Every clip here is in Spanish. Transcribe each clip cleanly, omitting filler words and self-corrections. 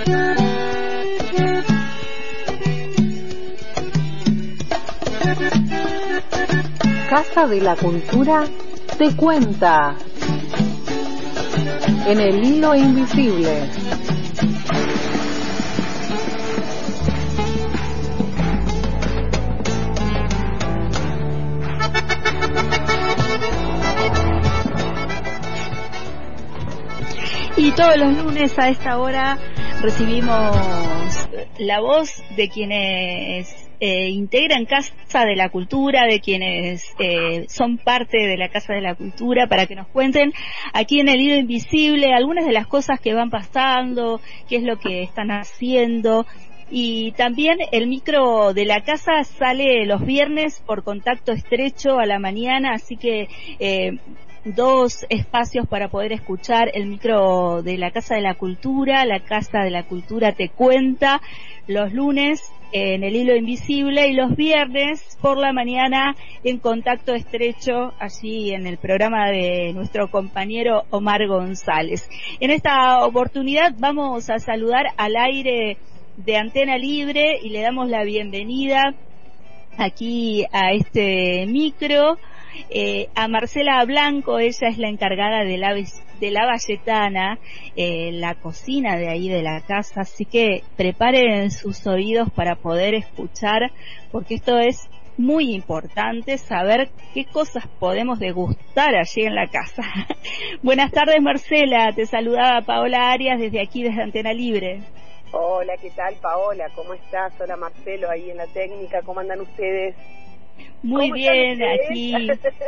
Casa de la Cultura te cuenta en el hilo invisible. Y todos los lunes a esta hora recibimos la voz de quienes integran Casa de la Cultura, de quienes son parte de la Casa de la Cultura, para que nos cuenten aquí en el hilo invisible algunas de las cosas que van pasando, qué es lo que están haciendo. Y también el micro de la casa sale los viernes por contacto estrecho a la mañana, así que dos espacios para poder escuchar el micro de la Casa de la Cultura. La Casa de la Cultura te cuenta los lunes en el hilo invisible y los viernes por la mañana en contacto estrecho allí en el programa de nuestro compañero Omar González. En esta oportunidad vamos a saludar al aire de Antena Libre y le damos la bienvenida aquí a este micro a Marcela Blanco. Ella es la encargada de la Valletana, la cocina de ahí de la casa, así que preparen sus oídos para poder escuchar, porque esto es muy importante, saber qué cosas podemos degustar allí en la casa. Buenas tardes, Marcela, te saludaba Paola Arias desde aquí, desde Antena Libre. Hola, ¿qué tal, Paola? ¿Cómo estás? Hola, Marcelo, ahí en la técnica, ¿cómo andan ustedes? Muy bien, aquí.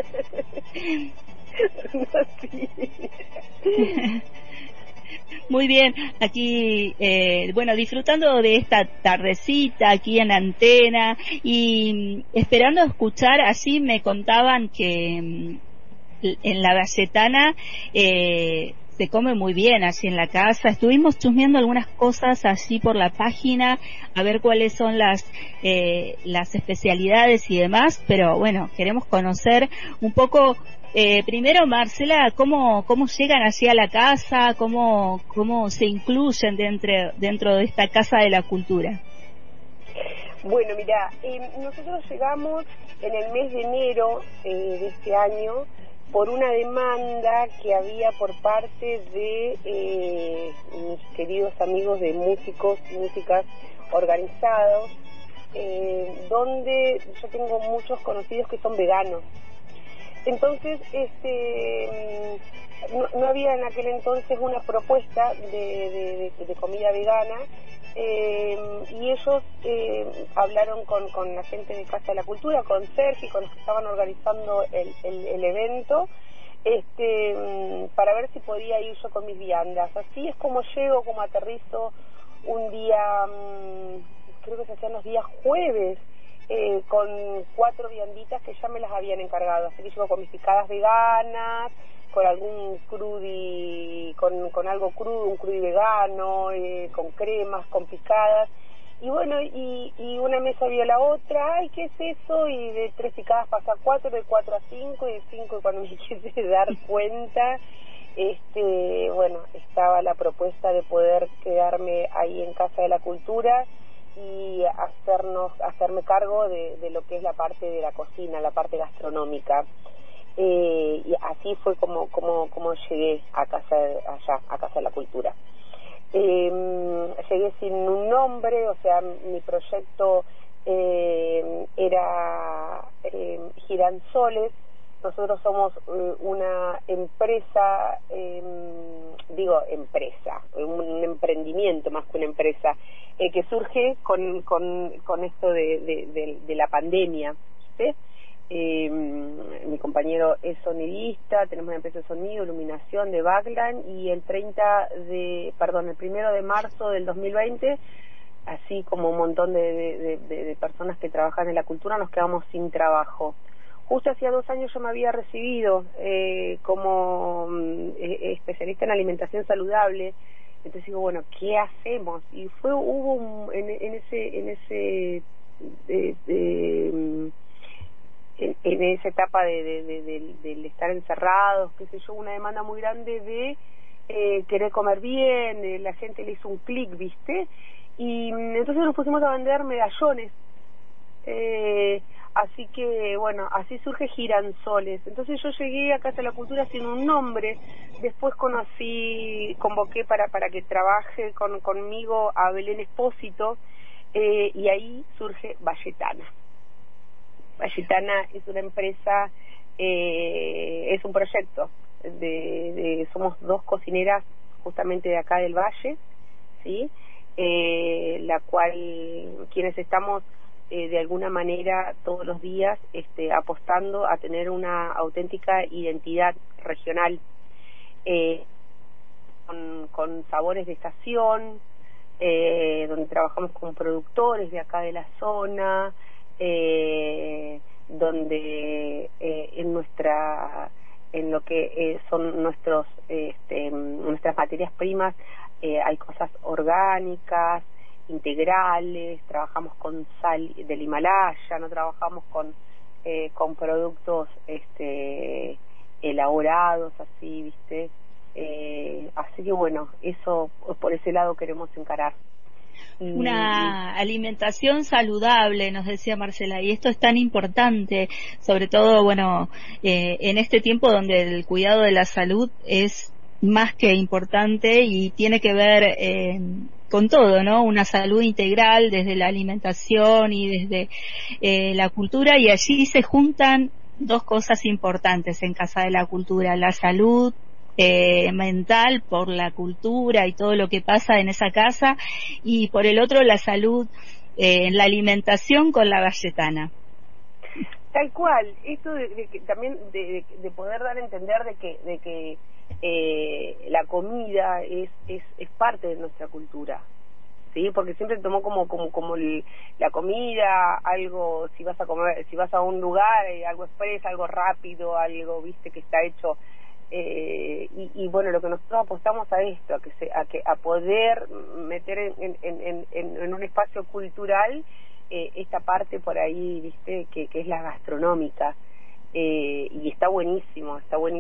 Muy bien, aquí, bueno, disfrutando de esta tardecita aquí en Antena y esperando escuchar. Así me contaban que en la Valletana se come muy bien así en la casa. Estuvimos chusmeando algunas cosas así por la página, a ver cuáles son las especialidades y demás, pero bueno, queremos conocer un poco, primero, Marcela, cómo llegan así a la casa, cómo se incluyen dentro de esta Casa de la Cultura. Bueno, mira, nosotros llegamos en el mes de enero de este año por una demanda que había por parte de mis queridos amigos de músicos y músicas organizados, donde yo tengo muchos conocidos que son veganos. Entonces, no había en aquel entonces una propuesta de comida vegana, y ellos hablaron con la gente de Casa de la Cultura, con Sergio, con los que estaban organizando el evento, para ver si podía ir yo con mis viandas. Así es como llego, como aterrizo un día, creo que se hacían los días jueves, con 4 vianditas que ya me las habían encargado. Así que llego con mis picadas veganas, con algún crudi, con algo crudo, un crudi vegano, con cremas, con picadas. Y bueno, y una mesa vio la otra, ay, ¿qué es eso? Y de 3 picadas pasa a 4, de 4 a 5, y de 5, cuando me quise dar cuenta, bueno, estaba la propuesta de poder quedarme ahí en Casa de la Cultura y hacerme cargo de lo que es la parte de la cocina, la parte gastronómica. Y así fue como llegué a Casa de la Cultura. Llegué sin un nombre, o sea, mi proyecto era Giransoles. Nosotros somos una empresa, un emprendimiento más que una empresa, que surge con esto de la pandemia, ¿sí? Mi compañero es sonidista, tenemos una empresa de sonido, iluminación de backline, y el 1 de marzo del 2020, así como un montón de personas que trabajan en la cultura, nos quedamos sin trabajo. Justo hacía 2 años yo me había recibido como especialista en alimentación saludable. Entonces digo, bueno, ¿qué hacemos? Y hubo en esa etapa del estar encerrados, qué sé yo, una demanda muy grande de querer comer bien, la gente le hizo un clic, ¿viste? Y entonces nos pusimos a vender medallones. Así que, bueno, así surge Giransoles. Entonces yo llegué a Casa de la Cultura sin un nombre, después convoqué para que trabaje conmigo a Belén Espósito, y ahí surge Valletana. Valletana es una empresa, es un proyecto, somos 2 cocineras justamente de acá del Valle, ¿sí? La cual, quienes estamos de alguna manera todos los días apostando a tener una auténtica identidad regional, con sabores de estación, donde trabajamos con productores de acá de la zona, donde en lo que son nuestras materias primas, hay cosas orgánicas, integrales, trabajamos con sal del Himalaya, no trabajamos con productos elaborados así, ¿viste? Así que bueno, eso por ese lado queremos encarar. Una alimentación saludable, nos decía Marcela, y esto es tan importante, sobre todo, bueno, en este tiempo donde el cuidado de la salud es más que importante y tiene que ver con todo, ¿no? Una salud integral desde la alimentación y desde la cultura, y allí se juntan 2 cosas importantes en Casa de la Cultura: la salud mental por la cultura y todo lo que pasa en esa casa, y por el otro la salud en la alimentación con la Valletana. Tal cual, esto de que también de poder dar a entender de que la comida es parte de nuestra cultura, ¿sí? Porque siempre tomó como la comida algo, si vas a comer, si vas a un lugar, algo express, algo rápido, algo, viste, que está hecho, y bueno, lo que nosotros apostamos a esto, a poder meter en un espacio cultural esta parte por ahí, viste, que es la gastronómica. Y está buenísimo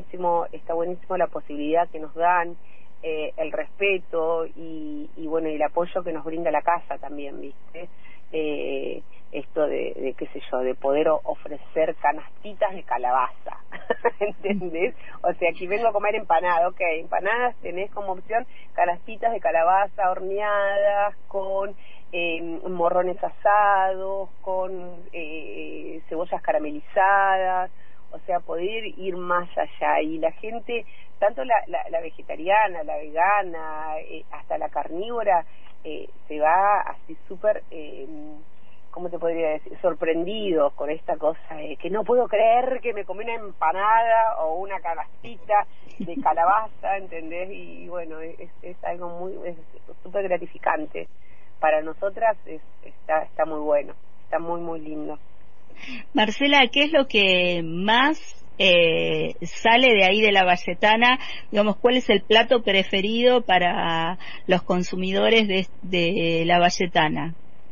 la posibilidad que nos dan, el respeto y bueno, y el apoyo que nos brinda la casa también, ¿viste? Esto de qué sé yo, de poder ofrecer canastitas de calabaza, ¿entendés? O sea, aquí vengo a comer empanadas, ok, empanadas tenés como opción canastitas de calabaza horneadas con morrones asados, con cebollas caramelizadas, o sea, poder ir más allá. Y la gente, tanto la vegetariana, la vegana, hasta la carnívora, se va así súper, ¿cómo te podría decir?, sorprendidos con esta cosa de que no puedo creer que me comí una empanada o una canastita de calabaza, ¿entendés? Y bueno, es algo muy, es súper gratificante. Para nosotras está muy bueno, está muy, muy lindo. Marcela, ¿qué es lo que más sale de ahí de la Valletana? Digamos, ¿cuál es el plato preferido para los consumidores de la Valletana?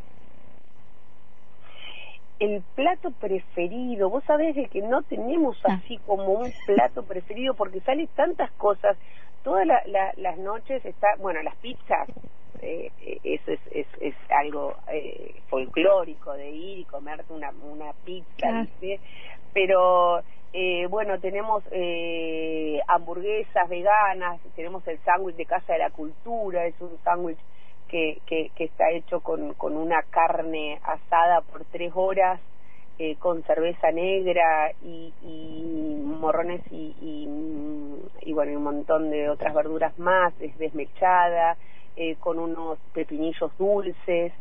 El plato preferido, vos sabés de que no tenemos así como un plato preferido, porque salen tantas cosas. Todas las noches está, bueno, las pizzas, eso es algo folclórico, de ir y comerte una pizza, ¿viste? Pero bueno, tenemos hamburguesas veganas, tenemos el sándwich de Casa de la Cultura, es un sándwich que está hecho con una carne asada por 3 horas, con cerveza negra y morrones y bueno, y un montón de otras verduras más, es desmechada, con unos pepinillos dulces.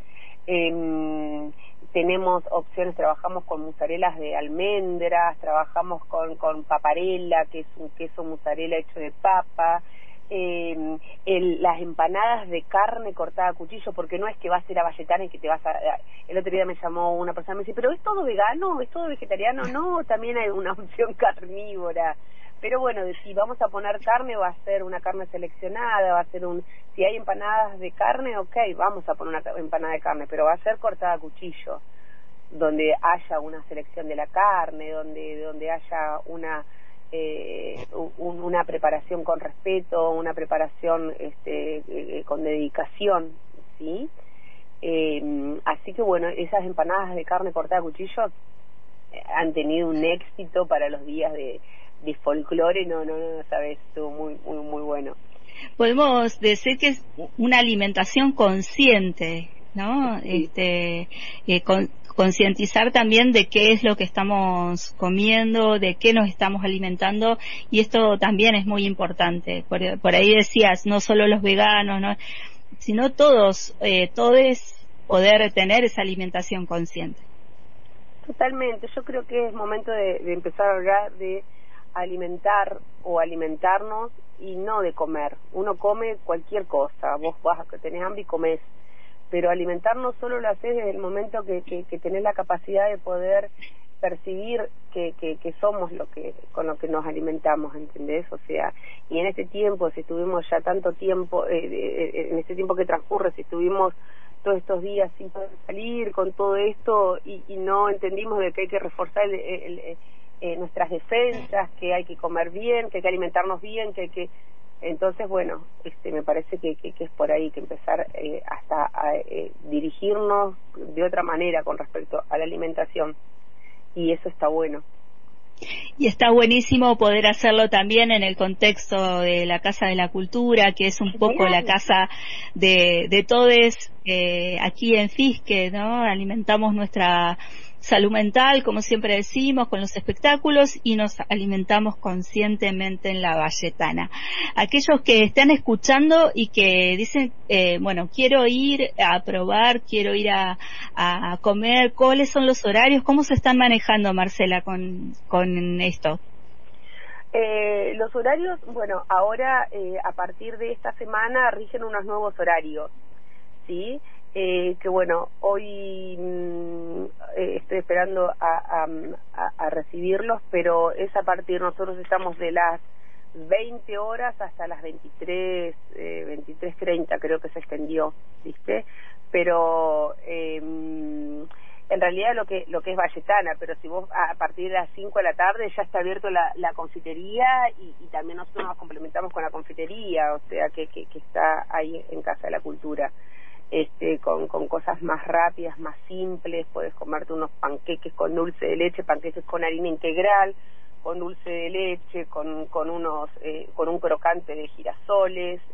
Tenemos opciones, trabajamos con mozzarellas de almendras, trabajamos con paparella, que es un queso mozzarella hecho de papa. Las empanadas de carne cortada a cuchillo, porque no es que vas a ir a Valletana y que te vas a... El otro día me llamó una persona y me dice, ¿pero es todo vegano? ¿Es todo vegetariano? No, también hay una opción carnívora. Pero bueno, si vamos a poner carne, va a ser una carne seleccionada, va a ser si hay empanadas de carne, ok, vamos a poner una empanada de carne, pero va a ser cortada a cuchillo, donde haya una selección de la carne, donde haya una una preparación con respeto, una preparación con dedicación, ¿sí? Así que bueno, esas empanadas de carne cortada a cuchillo han tenido un éxito para los días de folclore, no sabes, estuvo muy bueno. Podemos decir que es una alimentación consciente, ¿no? Sí. Concientizar también de qué es lo que estamos comiendo, de qué nos estamos alimentando, y esto también es muy importante. Por ahí decías, no solo los veganos, ¿no? Sino todos poder tener esa alimentación consciente. Totalmente, yo creo que es momento de empezar a hablar de alimentar o alimentarnos y no de comer. Uno come cualquier cosa, vos tenés hambre y comés, pero alimentarnos solo lo haces desde el momento que tenés la capacidad de poder percibir que somos con lo que nos alimentamos, ¿entendés? O sea, y en este tiempo, si estuvimos ya tanto tiempo, en este tiempo que transcurre, si estuvimos todos estos días sin poder salir con todo esto y no entendimos de que hay que reforzar nuestras defensas, que hay que comer bien, que hay que alimentarnos bien, que hay que... Entonces, bueno, me parece que es por ahí que empezar hasta a dirigirnos de otra manera con respecto a la alimentación, y eso está bueno. Y está buenísimo poder hacerlo también en el contexto de la Casa de la Cultura, que es un poco la casa de todes aquí en Fisque, ¿no? Alimentamos nuestra salud mental, como siempre decimos, con los espectáculos, y nos alimentamos conscientemente en la Valletana. Aquellos que están escuchando y que dicen, bueno, quiero ir a probar, quiero ir a comer, ¿cuáles son los horarios? ¿Cómo se están manejando, Marcela, con esto? Los horarios, bueno, ahora a partir de esta semana rigen unos nuevos horarios, ¿sí? Que bueno, hoy estoy esperando a recibirlos, pero es a partir, nosotros estamos de las 20 horas hasta las 23:30, creo que se extendió, ¿viste? Pero en realidad lo que es Valletana, pero si vos a partir de las 5 de la tarde ya está abierto la confitería, y también nosotros nos complementamos con la confitería, o sea que está ahí en Casa de la Cultura. Con cosas más rápidas, más simples, puedes comerte unos panqueques con dulce de leche, panqueques con harina integral, con dulce de leche, con un crocante de girasoles.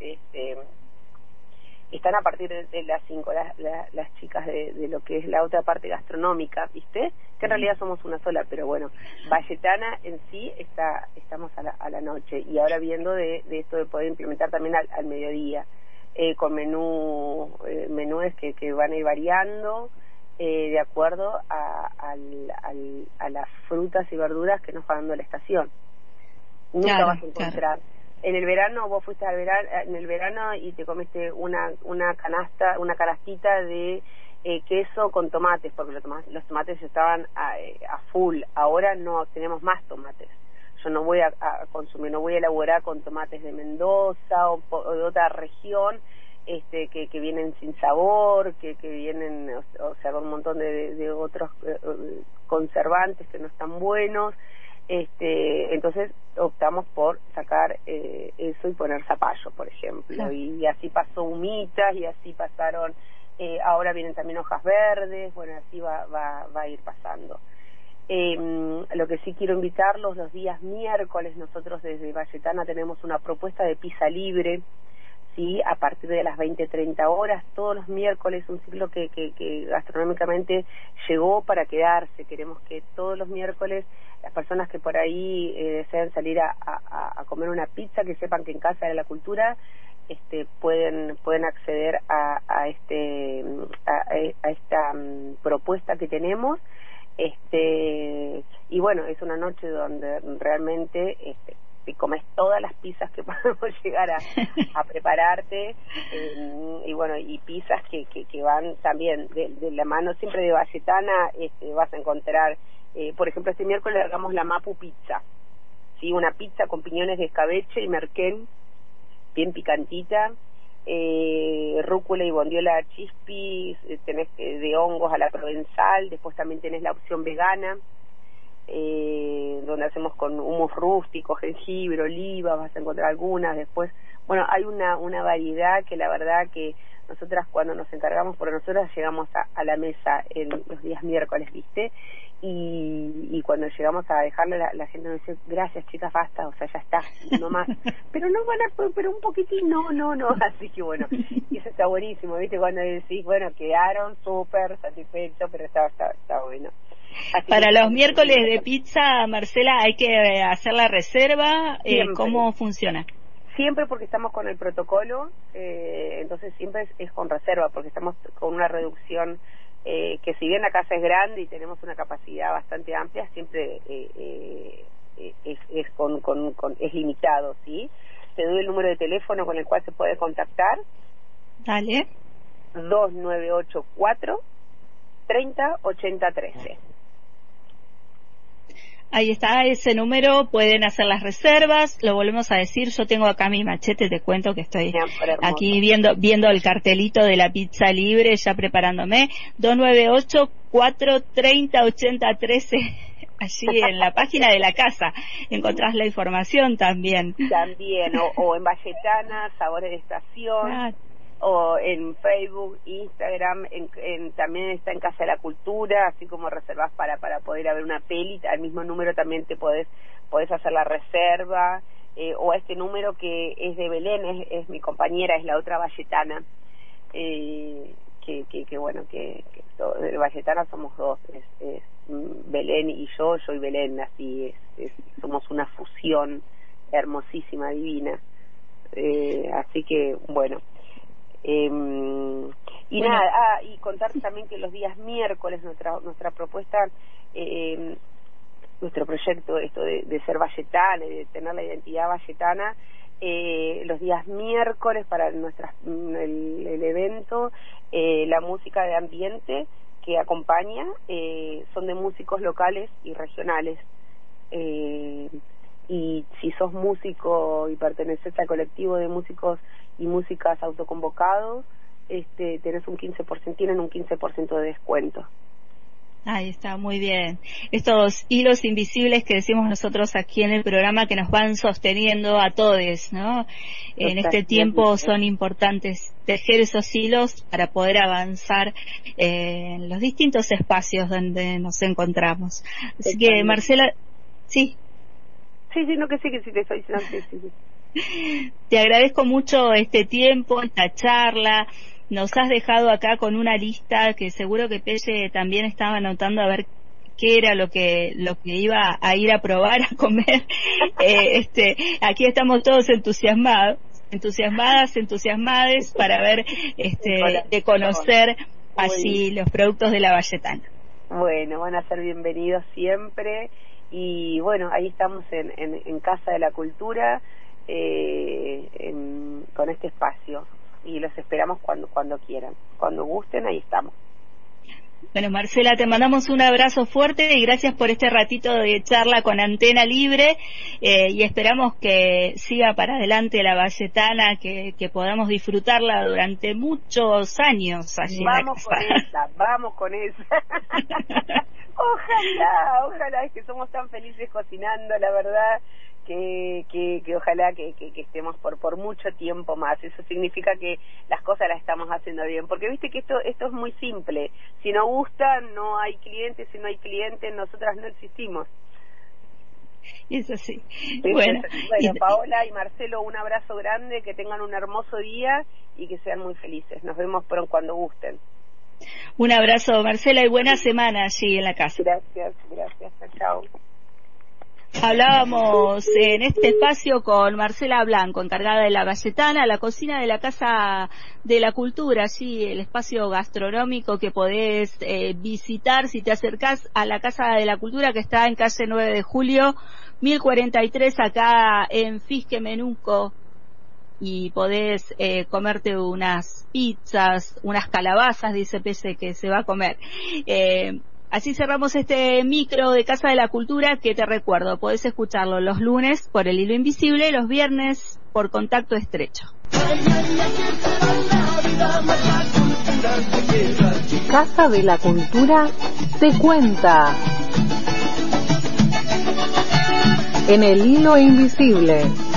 Están a partir de las 5 las chicas de lo que es la otra parte gastronómica, ¿viste? Que en realidad somos una sola, pero bueno, Valletana en sí estamos a la noche, y ahora viendo de esto de poder implementar también al mediodía. Con menúes que van a ir variando de acuerdo a las frutas y verduras que nos va dando la estación. Nunca vas a encontrar. En el verano, vos fuiste en el verano y te comiste una canastita de queso con tomates, porque los tomates estaban a full. Ahora no tenemos más tomates. Yo no voy a consumir, no voy a elaborar con tomates de Mendoza o de otra región, que vienen sin sabor, que vienen, o sea, con un montón de otros conservantes que no están buenos. Entonces optamos por sacar eso y poner zapallo, por ejemplo. Claro. Y así pasó humitas, y así pasaron, ahora vienen también hojas verdes, bueno, así va a ir pasando. Lo que sí quiero invitarlos, los días miércoles nosotros desde Valletana tenemos una propuesta de pizza libre, ¿sí? A partir de las 20:30 horas, todos los miércoles, un ciclo que gastronómicamente llegó para quedarse. Queremos que todos los miércoles las personas que por ahí desean salir a comer una pizza, que sepan que en Casa de la Cultura pueden acceder a esta propuesta que tenemos. Y bueno, es una noche donde realmente te comes todas las pizzas que podemos llegar a prepararte, y bueno, y pizzas que van también de la mano siempre de Valletana. Vas a encontrar, por ejemplo, este miércoles hagamos la Mapu Pizza, ¿sí? Una pizza con piñones de escabeche y merquén, bien picantita, rúcula y bondiola chispis, tenés de hongos a la provenzal, después también tenés la opción vegana, donde hacemos con humos rústicos, jengibre, oliva, vas a encontrar algunas. Después, bueno, hay una variedad que la verdad que nosotras cuando nos encargamos, porque nosotras llegamos a la mesa los días miércoles, ¿viste? Y cuando llegamos a dejarle, la gente nos dice, gracias chicas, basta, o sea, ya está, no más. Pero no van a, pero un poquitín, no. Así que bueno, y eso está buenísimo, ¿viste? Cuando decís, bueno, quedaron súper satisfechos, pero está bueno. Así para que, los miércoles de pizza, Marcela, hay que hacer la reserva. ¿Cómo funciona? Siempre, porque estamos con el protocolo, entonces siempre es con reserva, porque estamos con una reducción, que si bien la casa es grande y tenemos una capacidad bastante amplia, siempre es limitado, ¿sí? Te doy el número de teléfono con el cual se puede contactar. Dale. 2984 308013. Ahí está ese número, pueden hacer las reservas, lo volvemos a decir, yo tengo acá mi machete, te cuento que estoy aquí viendo el cartelito de la pizza libre, ya preparándome, 298-430-8013, allí en la página de la casa, encontrás la información también. También, o en Valletana, Sabores de Estación, o en Facebook, Instagram, también está en Casa de la Cultura, así como reservas para poder ir a ver una peli, al mismo número también te podés hacer la reserva, o a este número que es de Belén, es mi compañera, es la otra valletana, que bueno, que de Valletana somos dos, es Belén y yo y Belén, así somos una fusión hermosísima, divina, así que bueno. Y nada, y contar también que los días miércoles nuestra propuesta, nuestro proyecto, esto de ser valletana y de tener la identidad valletana, los días miércoles para el evento, la música de ambiente que acompaña son de músicos locales y regionales, y si sos músico y perteneces al colectivo de músicos y músicas autoconvocados, tienen un 15% de descuento. Ahí está, muy bien. Estos hilos invisibles que decimos nosotros aquí en el programa que nos van sosteniendo a todos, ¿no? En este tiempo son importantes tejer esos hilos para poder avanzar en los distintos espacios donde nos encontramos. Así que, Marcela, ¿sí? Sí, no, que sí, te estoy diciendo, sí. Te agradezco mucho este tiempo, esta charla. Nos has dejado acá con una lista que seguro que Pelle también estaba anotando a ver qué era lo que iba a ir a probar, a comer. Aquí estamos todos entusiasmades para ver, de conocer allí los productos de la Valletana. Bueno, van a ser bienvenidos siempre. Y bueno, ahí estamos en Casa de la Cultura, con este espacio, y los esperamos cuando quieran, cuando gusten, ahí estamos. Bueno, Marcela, te mandamos un abrazo fuerte y gracias por este ratito de charla con Antena Libre, y esperamos que siga para adelante la Valletana, que podamos disfrutarla durante muchos años allí. Vamos con esa. Ojalá, es que somos tan felices cocinando, la verdad, que ojalá que estemos por mucho tiempo más. Eso significa que las cosas las estamos haciendo bien, porque viste que esto es muy simple. Si no gusta, no hay clientes; si no hay clientes, nosotras no existimos. Es así. Bueno, Paola y Marcelo, un abrazo grande, que tengan un hermoso día y que sean muy felices. Nos vemos pronto cuando gusten. Un abrazo, Marcela, y buena semana allí en la casa. Gracias, chao. Hablábamos en este espacio con Marcela Blanco, encargada de la Valletana, la cocina de la Casa de la Cultura, allí el espacio gastronómico que podés visitar si te acercás a la Casa de la Cultura, que está en calle 9 de Julio, 1043, acá en Fisque Menuco, y podés comerte unas pizzas, unas calabazas, dice Pese que se va a comer. Así cerramos este micro de Casa de la Cultura, que te recuerdo, podés escucharlo los lunes por el hilo invisible, los viernes por contacto estrecho. Casa de la Cultura te cuenta. en el hilo invisible.